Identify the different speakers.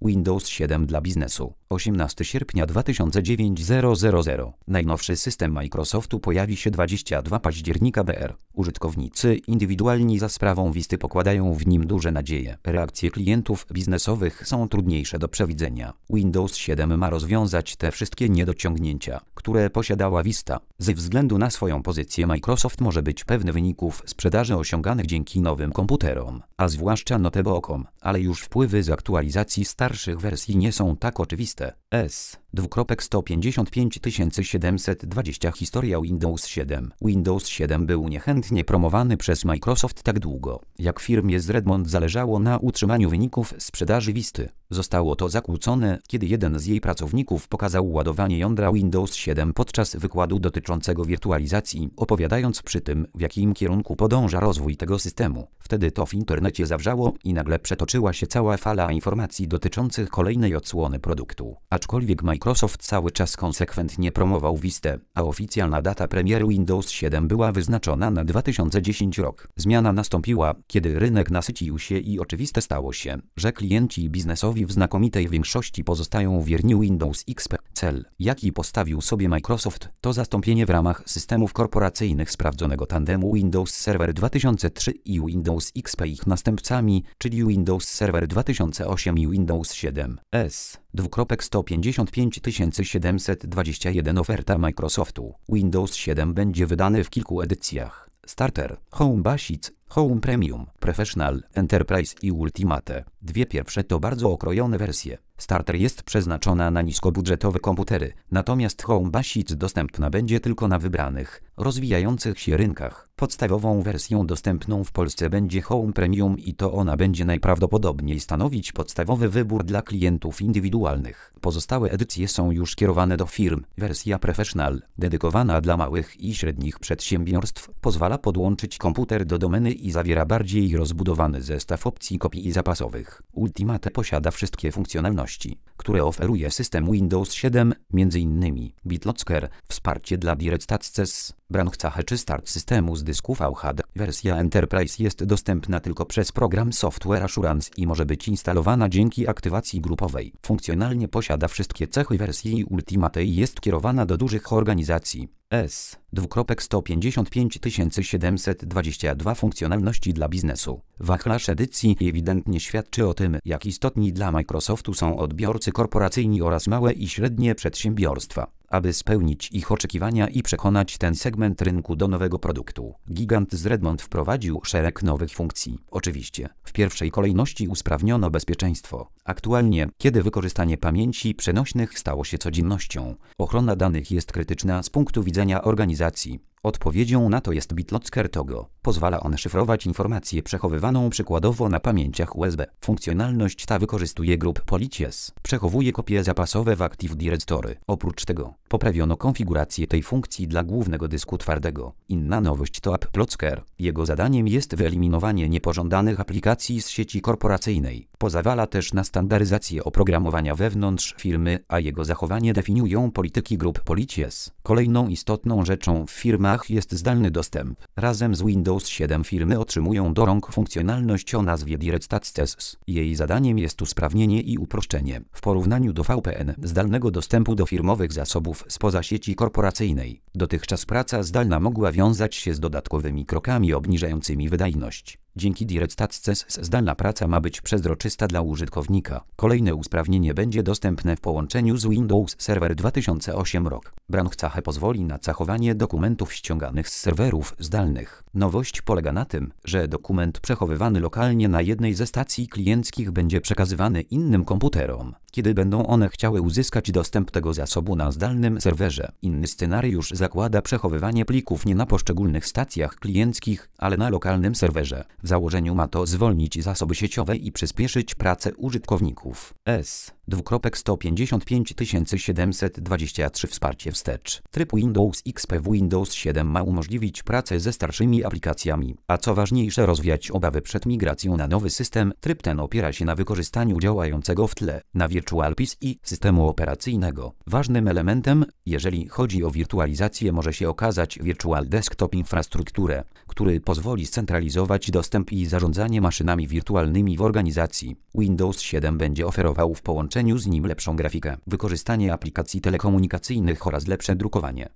Speaker 1: Windows 7 dla biznesu. 18 sierpnia 2009 000. Najnowszy system Microsoftu pojawi się 22 października br. Użytkownicy indywidualni za sprawą Visty pokładają w nim duże nadzieje. Reakcje klientów biznesowych są trudniejsze do przewidzenia. Windows 7 ma rozwiązać te wszystkie niedociągnięcia, które posiadała Vista. Ze względu na swoją pozycję Microsoft może być pewny wyników sprzedaży osiąganych dzięki nowym komputerom, a zwłaszcza notebookom, ale już wpływy z aktualizacji starszych wersji nie są tak oczywiste. S:155720 Historia Windows 7. Windows 7 był niechętnie promowany przez Microsoft tak długo, jak firmie z Redmond zależało na utrzymaniu wyników sprzedaży Visty. Zostało to zakłócone, kiedy jeden z jej pracowników pokazał ładowanie jądra Windows 7 podczas wykładu dotyczącego wirtualizacji, opowiadając przy tym, w jakim kierunku podąża rozwój tego systemu. Wtedy to w internecie zawrzało i nagle przetoczyła się cała fala informacji dotyczących kolejnej odsłony produktu. Aczkolwiek Microsoft cały czas konsekwentnie promował Vistę, a oficjalna data premiery Windows 7 była wyznaczona na 2010 rok. Zmiana nastąpiła, kiedy rynek nasycił się i oczywiste stało się, że klienci biznesowi w znakomitej większości pozostają wierni Windows XP. Cel, jaki postawił sobie Microsoft, to zastąpienie w ramach systemów korporacyjnych sprawdzonego tandemu Windows Server 2003 i Windows XP ich następcami, czyli Windows Server 2008 i Windows 7. S:155721 Oferta Microsoftu. Windows 7 będzie wydany w kilku edycjach. Starter, Home Basic, Home Premium, Professional, Enterprise i Ultimate. Dwie pierwsze to bardzo okrojone wersje. Starter jest przeznaczona na niskobudżetowe komputery, natomiast Home Basic dostępna będzie tylko na wybranych, rozwijających się rynkach. Podstawową wersją dostępną w Polsce będzie Home Premium i to ona będzie najprawdopodobniej stanowić podstawowy wybór dla klientów indywidualnych. Pozostałe edycje są już kierowane do firm. Wersja Professional, dedykowana dla małych i średnich przedsiębiorstw, pozwala podłączyć komputer do domeny i zawiera bardziej rozbudowany zestaw opcji kopii zapasowych. Ultimate posiada wszystkie funkcjonalności, które oferuje system Windows 7, m.in. BitLocker, wsparcie dla Direct Access, Brandcache czy start systemu z dysku VHD. Wersja Enterprise jest dostępna tylko przez program Software Assurance i może być instalowana dzięki aktywacji grupowej. Funkcjonalnie posiada wszystkie cechy wersji Ultimate i jest kierowana do dużych organizacji. S:155722 Funkcjonalności dla biznesu. Wachlarz edycji ewidentnie świadczy o tym, jak istotni dla Microsoftu są odbiorcy korporacyjni oraz małe i średnie przedsiębiorstwa. Aby spełnić ich oczekiwania i przekonać ten segment rynku do nowego produktu, gigant z Redmond wprowadził szereg nowych funkcji. Oczywiście, w pierwszej kolejności usprawniono bezpieczeństwo. Aktualnie, kiedy wykorzystanie pamięci przenośnych stało się codziennością, ochrona danych jest krytyczna z punktu widzenia organizacji. Odpowiedzią na to jest BitLocker Togo. Pozwala on szyfrować informację przechowywaną przykładowo na pamięciach USB. Funkcjonalność ta wykorzystuje grup Policies. Przechowuje kopie zapasowe w Active Directory. Oprócz tego, poprawiono konfigurację tej funkcji dla głównego dysku twardego. Inna nowość to AppLocker. Jego zadaniem jest wyeliminowanie niepożądanych aplikacji z sieci korporacyjnej. Pozwala też na standaryzację oprogramowania wewnątrz firmy, a jego zachowanie definiują polityki grup Policies. Kolejną istotną rzeczą w firmach jest zdalny dostęp. Razem z Windows 7 firmy otrzymują do rąk funkcjonalność o nazwie Direct Access. Jej zadaniem jest usprawnienie i uproszczenie, w porównaniu do VPN, zdalnego dostępu do firmowych zasobów spoza sieci korporacyjnej. Dotychczas praca zdalna mogła wiązać się z dodatkowymi krokami obniżającymi wydajność. Dzięki Direct Access zdalna praca ma być przezroczysta dla użytkownika. Kolejne usprawnienie będzie dostępne w połączeniu z Windows Server 2008 rok. Brandcache pozwoli na cachowanie dokumentów ściąganych z serwerów zdalnych. Nowość polega na tym, że dokument przechowywany lokalnie na jednej ze stacji klienckich będzie przekazywany innym komputerom, kiedy będą one chciały uzyskać dostęp tego zasobu na zdalnym serwerze. Inny scenariusz zakłada przechowywanie plików nie na poszczególnych stacjach klienckich, ale na lokalnym serwerze. W założeniu ma to zwolnić zasoby sieciowe i przyspieszyć pracę użytkowników. 2.155723 Wsparcie wstecz. Tryb Windows XP w Windows 7 ma umożliwić pracę ze starszymi aplikacjami, a co ważniejsze rozwiać obawy przed migracją na nowy system. Tryb ten opiera się na wykorzystaniu działającego w tle na VirtualPC i systemu operacyjnego. Ważnym elementem, jeżeli chodzi o wirtualizację, może się okazać Virtual Desktop Infrastrukturę, który pozwoli scentralizować dostęp i zarządzanie maszynami wirtualnymi w organizacji. Windows 7 będzie oferował w połączeniu z nim lepszą grafikę, wykorzystanie aplikacji telekomunikacyjnych oraz lepsze drukowanie.